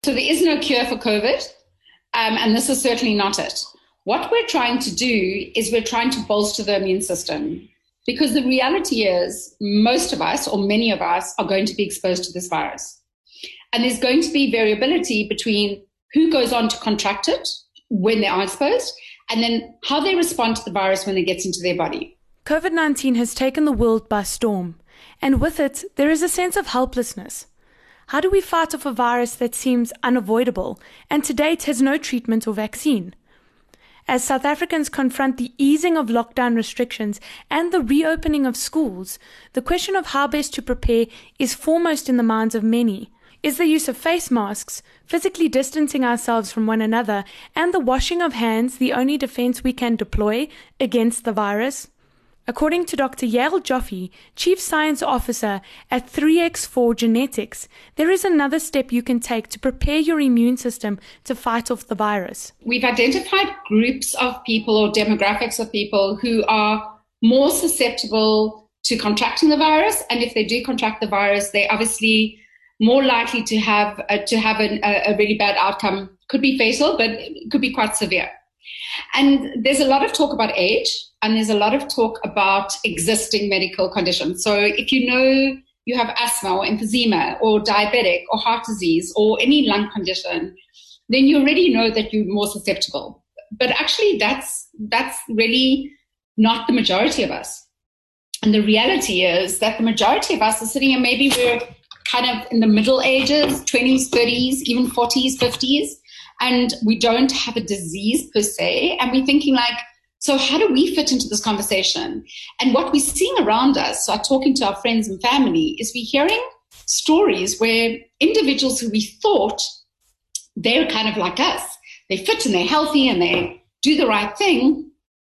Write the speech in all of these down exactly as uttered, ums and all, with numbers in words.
So there is no cure for COVID, um, and this is certainly not it. What we're trying to do is we're trying to bolster the immune system, because the reality is most of us, or many of us, are going to be exposed to this virus. And there's going to be variability between who goes on to contract it when they are exposed, and then how they respond to the virus when it gets into their body. COVID nineteen has taken the world by storm, and with it, there is a sense of helplessness. How do we fight off a virus that seems unavoidable and to date has no treatment or vaccine? As South Africans confront the easing of lockdown restrictions and the reopening of schools, the question of how best to prepare is foremost in the minds of many. Is the use of face masks, physically distancing ourselves from one another, and the washing of hands the only defense we can deploy against the virus? According to Doctor Yael Joffe, Chief Science Officer at three X four Genetics, there is another step you can take to prepare your immune system to fight off the virus. We've identified groups of people or demographics of people who are more susceptible to contracting the virus, and if they do contract the virus, they're obviously more likely to have a, to have an, a, a really bad outcome. Could be fatal, but it could be quite severe. And there's a lot of talk about age, and there's a lot of talk about existing medical conditions. So if you know you have asthma or emphysema or diabetic or heart disease or any lung condition, then you already know that you're more susceptible. But actually, that's that's really not the majority of us. And the reality is that the majority of us are sitting here, maybe we're kind of in the middle ages, twenties, thirties, even forties, fifties, and we don't have a disease per se. And we're thinking like, so how do we fit into this conversation? And what we're seeing around us, so talking to our friends and family, is we're hearing stories where individuals who we thought they're kind of like us, they fit and they're healthy and they do the right thing,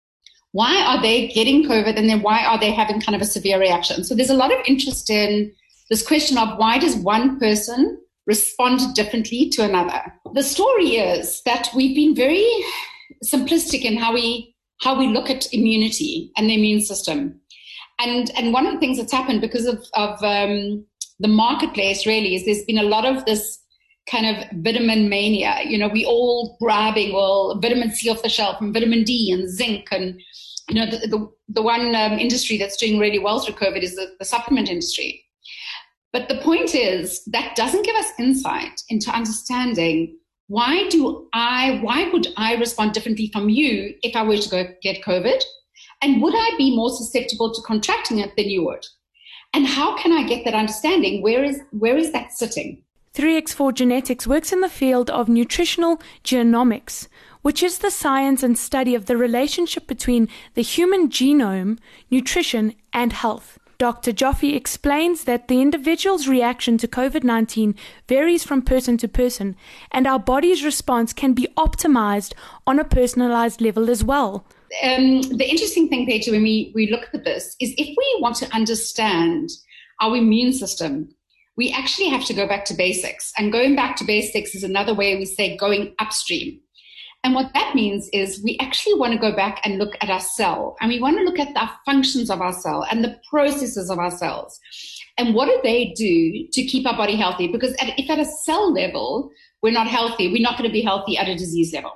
why are they getting COVID, and then why are they having kind of a severe reaction? So there's a lot of interest in this question of why does one person respond differently to another? The story is that we've been very simplistic in how we how we look at immunity and the immune system. And and one of the things that's happened because of, of um, the marketplace really is there's been a lot of this kind of vitamin mania. You know, we all grabbing, well, vitamin C off the shelf and vitamin D and zinc. And, you know, the, the, the one um, industry that's doing really well through COVID is the, the supplement industry. But the point is that doesn't give us insight into understanding why do I, why would I respond differently from you if I were to go get COVID? And would I be more susceptible to contracting it than you would? And how can I get that understanding? Where is, where is that sitting? three X four Genetics works in the field of nutritional genomics, which is the science and study of the relationship between the human genome, nutrition, and health. Doctor Joffe explains that the individual's reaction to COVID nineteen varies from person to person, and our body's response can be optimized on a personalized level as well. Um, the interesting thing, Peter, when we, we look at this, is if we want to understand our immune system, we actually have to go back to basics. And going back to basics is another way we say going upstream. And what that means is we actually want to go back and look at our cell, and we want to look at the functions of our cell and the processes of our cells. And what do they do to keep our body healthy? Because at, if at a cell level we're not healthy, we're not going to be healthy at a disease level.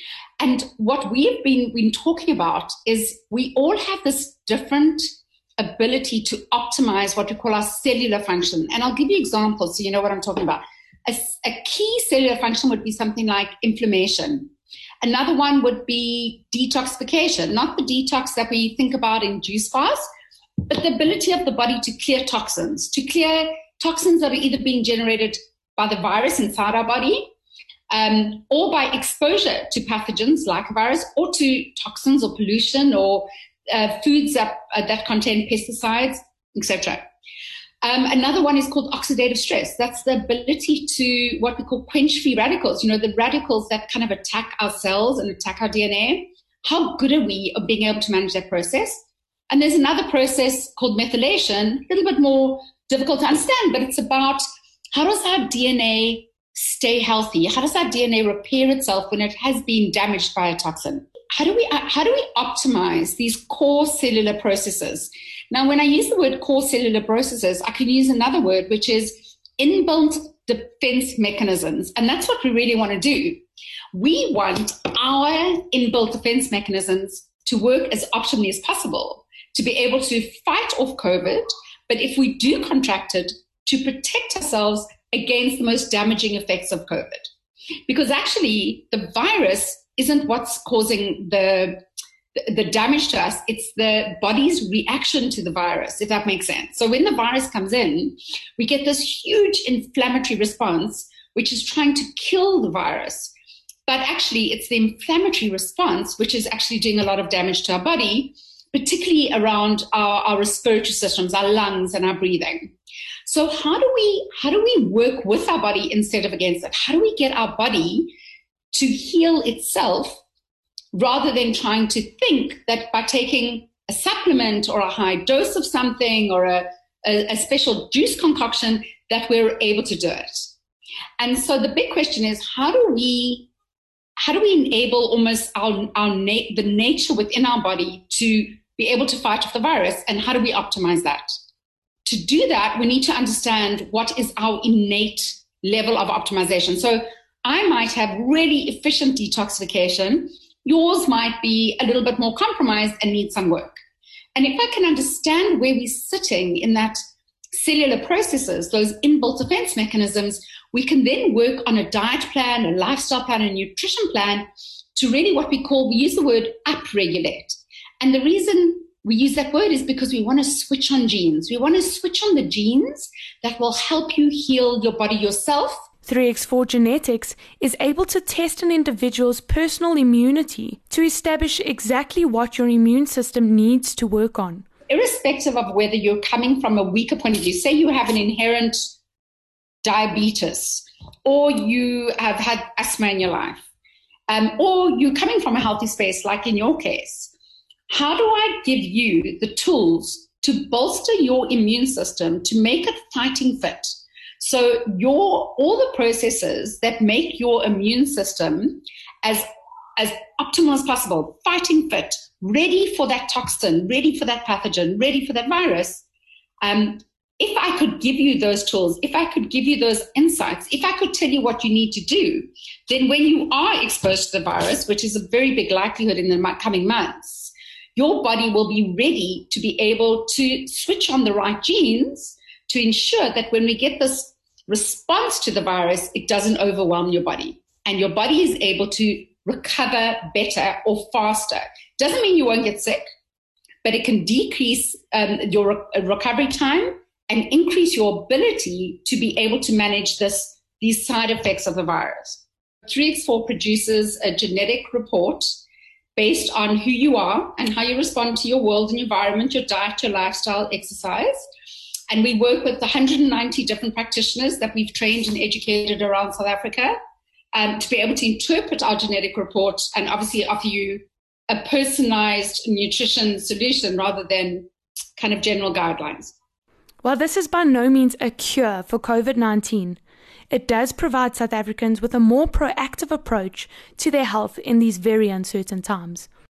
And what we have been, been talking about is we all have this different ability to optimize what we call our cellular function. And I'll give you examples so you know what I'm talking about. A, a key cellular function would be something like inflammation. Another one would be detoxification, not the detox that we think about in juice bars, but the ability of the body to clear toxins, to clear toxins that are either being generated by the virus inside our body, um, or by exposure to pathogens like a virus, or to toxins or pollution, or uh, foods that, uh, that contain pesticides, et cetera. Um, another one is called oxidative stress. That's the ability to what we call quench free radicals, you know, the radicals that kind of attack our cells and attack our D N A. How good are we at being able to manage that process? And there's another process called methylation, a little bit more difficult to understand, but it's about how does our D N A stay healthy? How does our D N A repair itself when it has been damaged by a toxin? How do we, how do we optimize these core cellular processes? Now, when I use the word core cellular processes, I can use another word, which is inbuilt defense mechanisms. And that's what we really want to do. We want our inbuilt defense mechanisms to work as optimally as possible, to be able to fight off COVID, but if we do contract it, to protect ourselves against the most damaging effects of COVID. Because actually, the virus isn't what's causing the, the damage to us. It's the body's reaction to the virus, if that makes sense. So when the virus comes in, we get this huge inflammatory response, which is trying to kill the virus. But actually, it's the inflammatory response which is actually doing a lot of damage to our body, particularly around our, our respiratory systems, our lungs, and our breathing. So how do we how do we work with our body instead of against it? How do we get our body to heal itself rather than trying to think that by taking a supplement or a high dose of something or a, a, a special juice concoction that we're able to do it? And so the big question is, how do we how do we enable almost our, our na- the nature within our body to be able to fight off the virus, and how do we optimize that? To do that, we need to understand what is our innate level of optimization. So I might have really efficient detoxification. Yours might be a little bit more compromised and need some work. And if I can understand where we're sitting in that cellular processes, those inbuilt defense mechanisms, we can then work on a diet plan, a lifestyle plan, a nutrition plan to really what we call, we use the word upregulate. And the reason we use that word is because we want to switch on genes. We want to switch on the genes that will help you heal your body yourself. three X four Genetics is able to test an individual's personal immunity to establish exactly what your immune system needs to work on. Irrespective of whether you're coming from a weaker point of view, say you have an inherent diabetes, or you have had asthma in your life, um, or you're coming from a healthy space, like in your case, how do I give you the tools to bolster your immune system to make it fighting fit? So your all the processes that make your immune system as, as optimal as possible, fighting fit, ready for that toxin, ready for that pathogen, ready for that virus. Um, if I could give you those tools, if I could give you those insights, if I could tell you what you need to do, then when you are exposed to the virus, which is a very big likelihood in the coming months, your body will be ready to be able to switch on the right genes to ensure that when we get this response to the virus, it doesn't overwhelm your body and your body is able to recover better or faster. Doesn't mean you won't get sick, but it can decrease um, your re- recovery time and increase your ability to be able to manage this, these side effects of the virus. three X four produces a genetic report based on who you are and how you respond to your world and environment, your diet, your lifestyle, exercise. And we work with one hundred ninety different practitioners that we've trained and educated around South Africa um, to be able to interpret our genetic report and obviously offer you a personalized nutrition solution rather than kind of general guidelines. While this is by no means a cure for COVID nineteen, it does provide South Africans with a more proactive approach to their health in these very uncertain times.